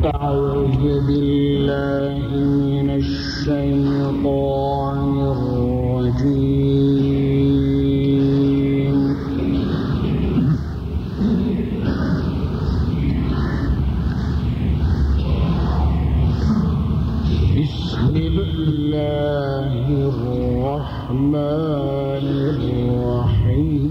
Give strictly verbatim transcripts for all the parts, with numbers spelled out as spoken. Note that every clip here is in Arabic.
أعوذ بالله من الشيطان الرجيم. بسم الله الرحمن الرحيم.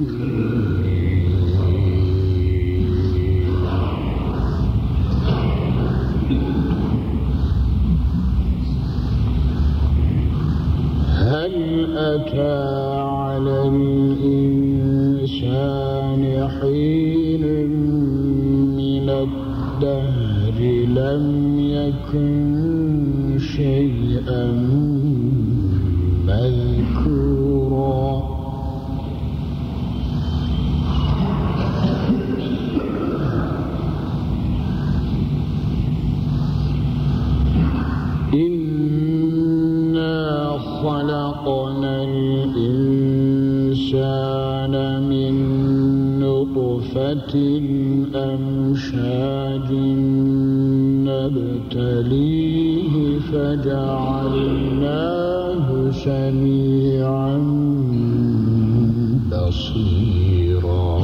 هل أتى على الإنسان حين من الدهر لم يكن شيئا مذكورا. إنا خلقنا الإنسان من نطفة أمشاج نبتليه فجعلناه سميعا بصيرا.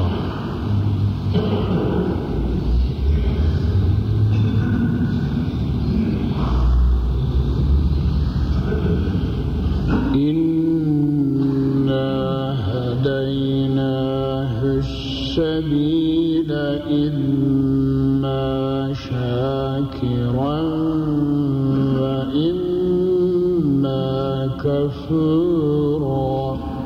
إنا هديناه السبيل إما شاكرا وإما كفورا.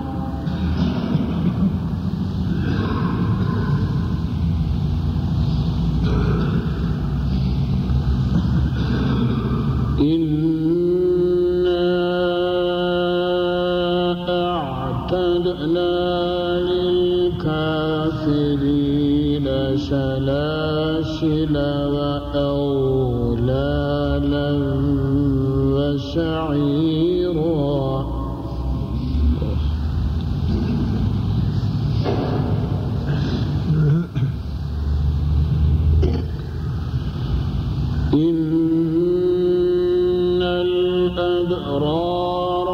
أعتدنا للكافرين سلاسل وأغلالا وسعيرا. إن الأبرار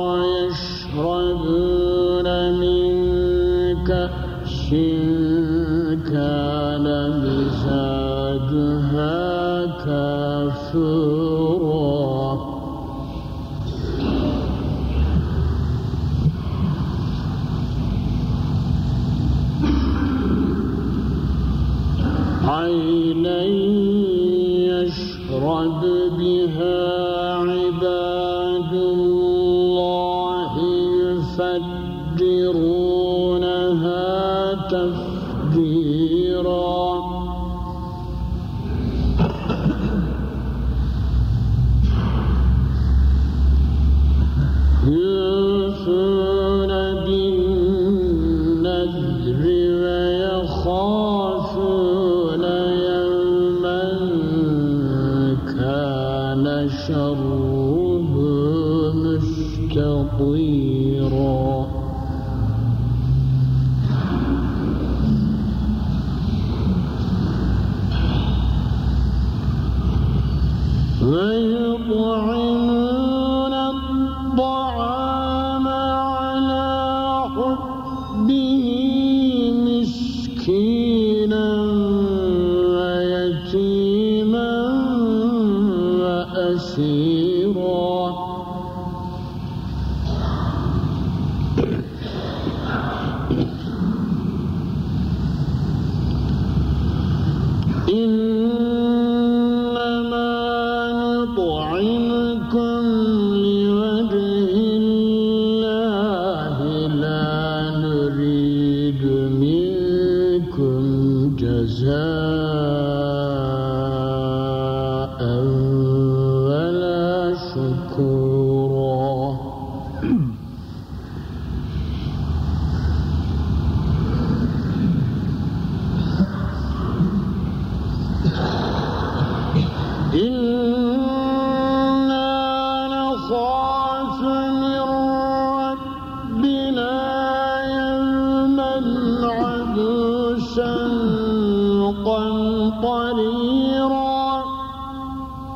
يشربون من كأس كان مزاجها كافورا. عينا يشرب بها عباد الله يفجرونها تفجيرا. يوفون بالنذر ويخافون يوما كان شره مستطيرا. ويطعمون الطعام على حبه مسكينا ويتيما وأسيرا. إنما نطعمكم لوجه الله لا نريد منكم جزاء ولا شكورا. إنا نخاف من ربنا يوما عبوسا قمطريرا.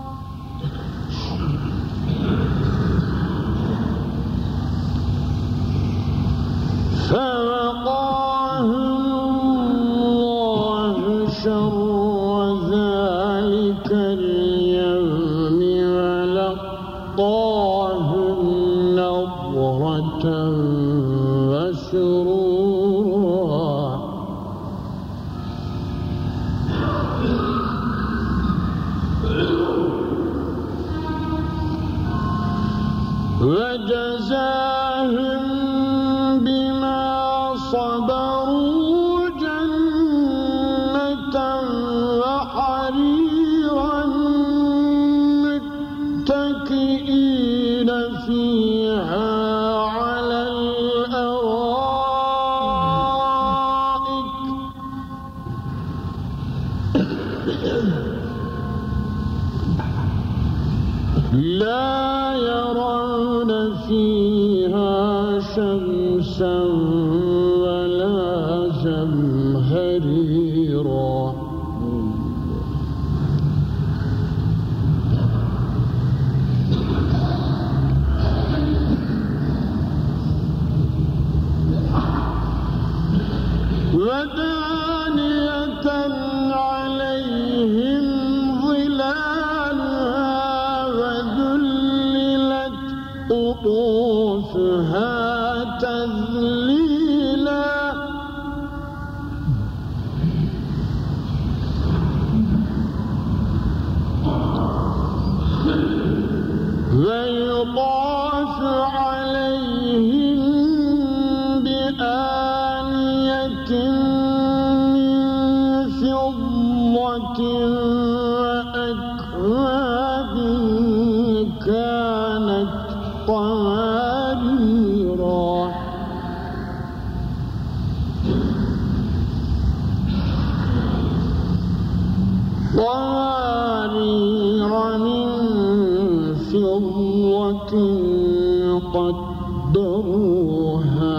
وجزاهم بما صبروا جنة وحريرا متكئين فيها على الأرائك لا يرون فيها شمسا ولا زمهريرا ودانية عليهم ظلالها وذللت قطوفها تذليلا ويطاف عليهم بآنية من فضة وأكواب كانت قواريرا قوارير من فضة قدروها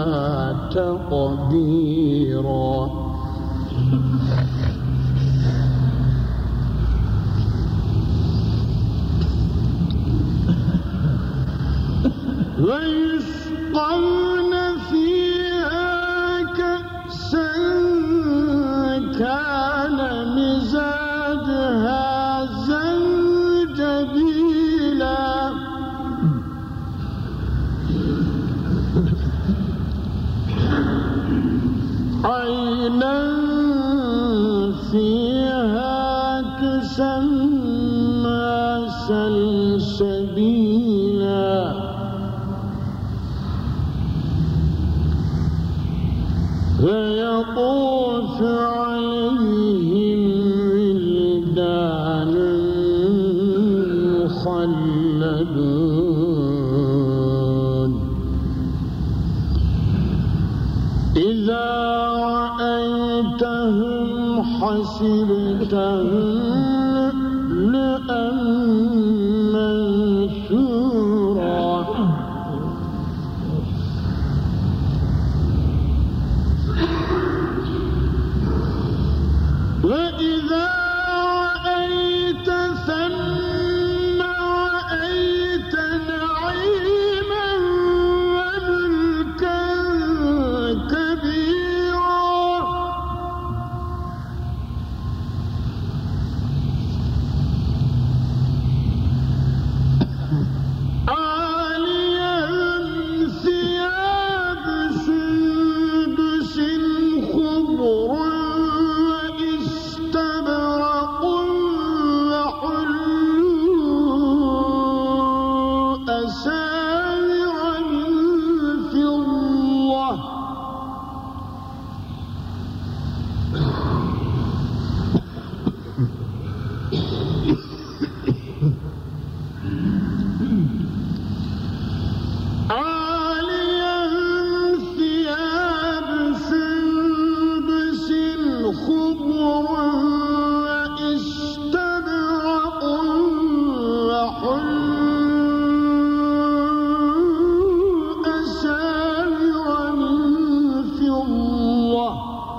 تقديرا ويسقون فيها كأسا كان مزاجها زنجبيلا عينا فيها تسمى سلسبيلا ويطوف عليهم ولدان مخلدون إذا رأيتهم حسبتهم لؤلؤا منثورا وإذا رأيت ثم رأيت نعيما وملكا كبيرا عاليهم ثياب سندس خضر واستبرق وحلوا أساور من فضة عاليهم ثياب سندس خضر واستبرق وحلوا أساور من فضة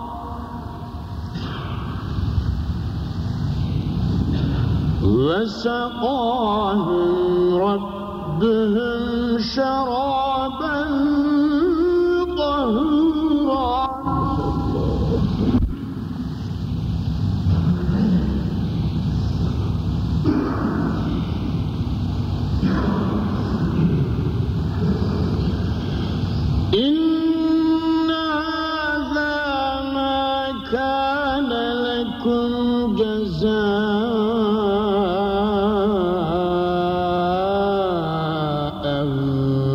وسقاهم ربهم شرابا طهورا إن هذا ما كان لكم جزاء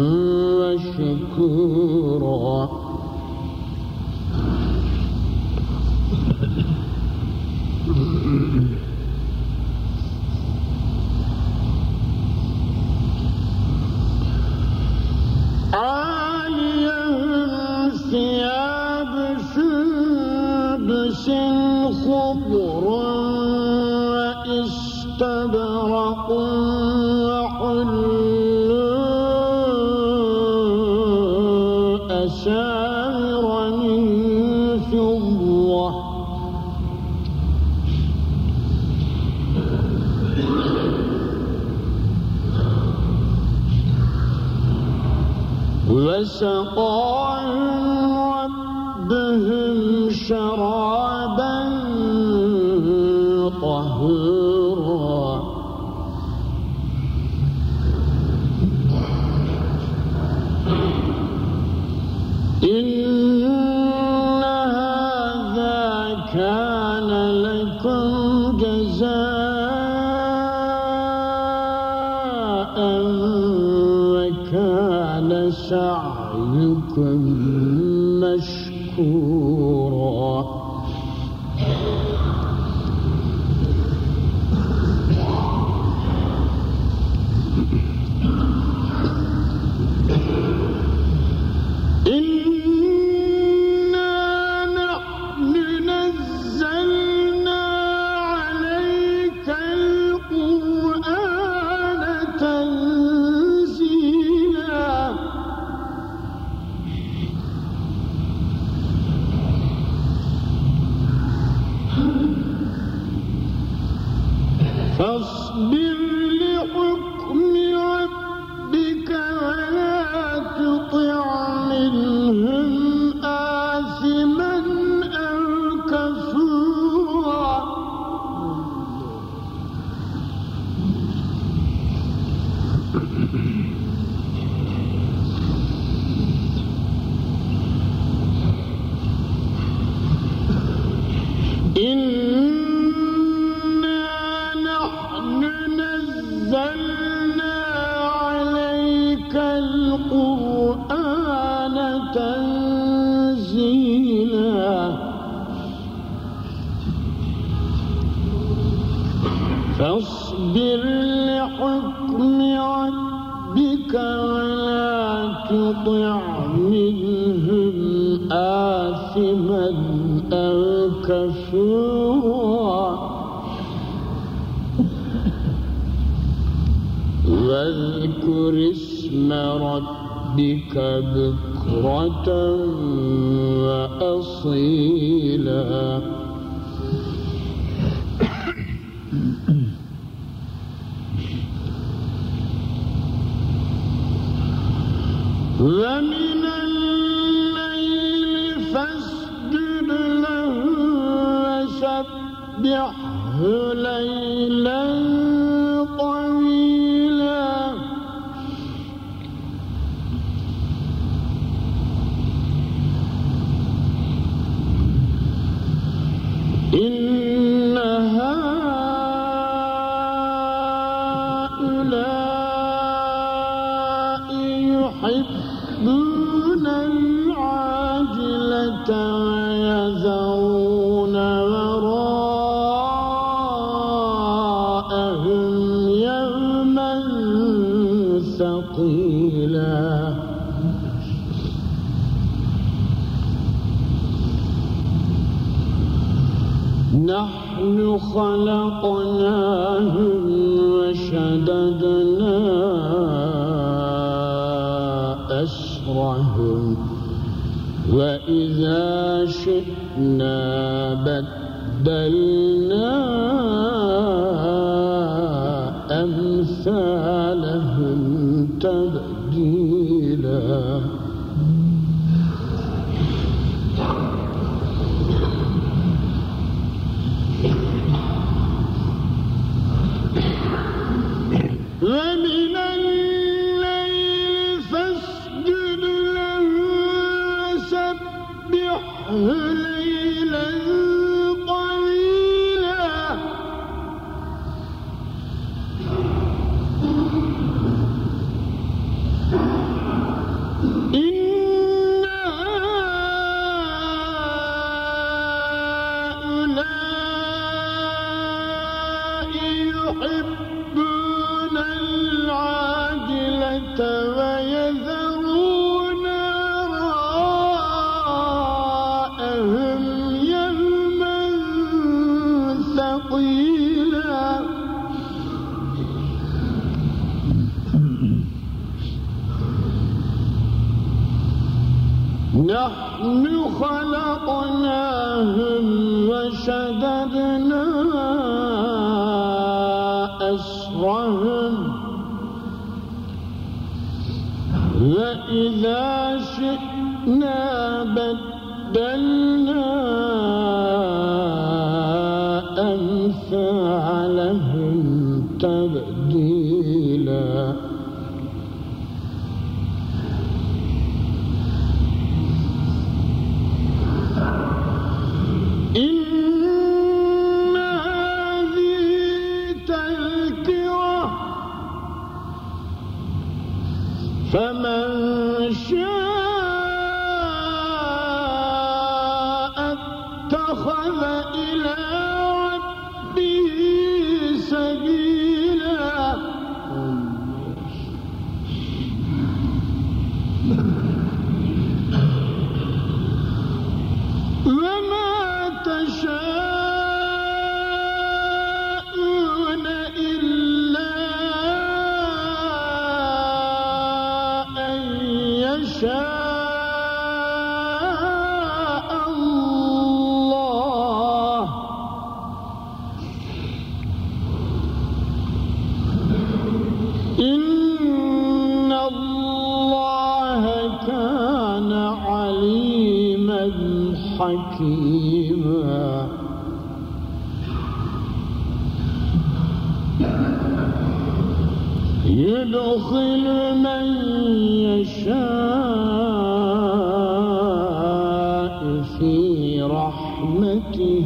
واستبرق وحلوا أساور من فضة وسقاهم ربهم شرابا طهورا إن هذا كان لكم جزاء وكان سعيكم مشكورا إنا نحن نزلنا عليك القرآن تنزيلا فاصبر لحكم ربك ولا تطع منهم آثما أو كفورا إنا نحن نزلنا عليك القرآن تنزيلا فاصبر لحكم ربك ولا تطع منهم آثما أو كفورا واذكر اسم ربك بكرة وأصيلا ومن الليل فاسجد له وسبحه ليلا طويلا إن هؤلاء يحبون العاجلة ويذرون وراءهم يوما ثقيلا نحن خلقناهم وشددنا أسرهم وإذا شئنا بدلنا أمثالهم تبديلا ومن الليل فاسجد له وسبحه ليلا طويلا نحن خلقناهم وشددنا أسرهم وإذا شئنا بدلنا أمثالهم تبديلا إن هذه تذكرة فمن شاء اتخذ إلى ربه سبيلا وما تشاءون إلا أن يشاء الله إن الله كان عليما حكيما يدخل من يشاء في رحمته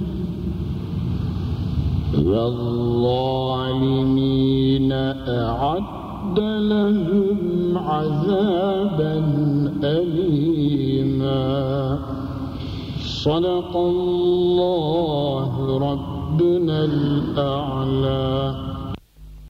والظالمين أعد لهم عذابا أليما صدق الله ربنا الأعلى.